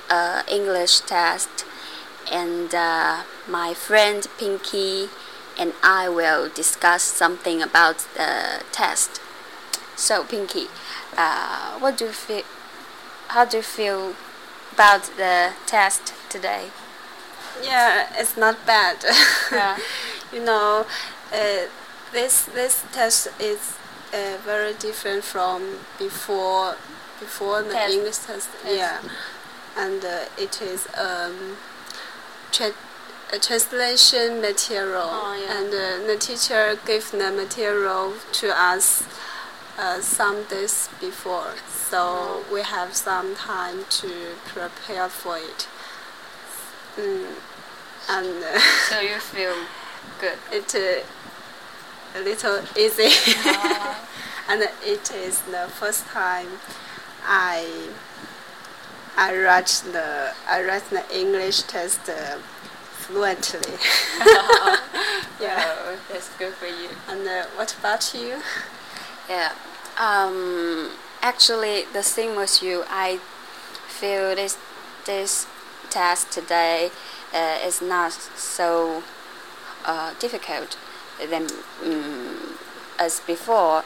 English test, and my friend Pinky and I will discuss something about the test. So, Pinky, what do you feel? How do you feel about the test today? Yeah, it's not bad. Yeah. You know, this test is very different from before the Test. English test. Yeah, and it is a translation material, Oh, yeah. and the teacher gave the material to us some days before, so we have some time to prepare for it. And So you feel good. it a little easy, and it is the first time I write the English test fluently. Yeah. Oh, that's good for you. And what about you? Yeah. Actually, the same as you. I feel this test today is not so difficult than as before.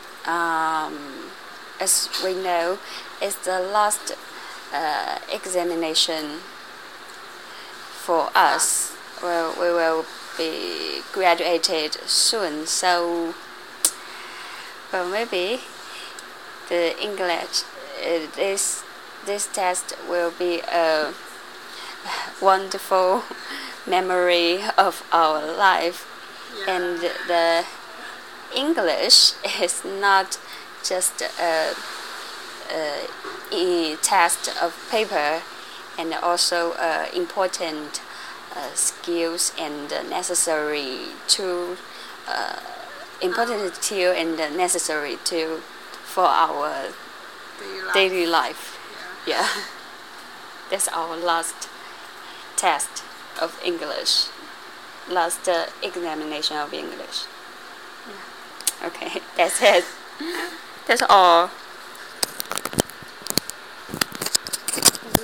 As we know, it's the last examination for us. Well, we will be graduated soon, so well, maybe the English this test will be a wonderful memory of our life. Yeah. And the English is not just a test of paper, and also important skills and necessary tool, important tool and necessary tool for our daily life. Yeah. That's our last test of English, last examination of English. Okay, that's it. That's all.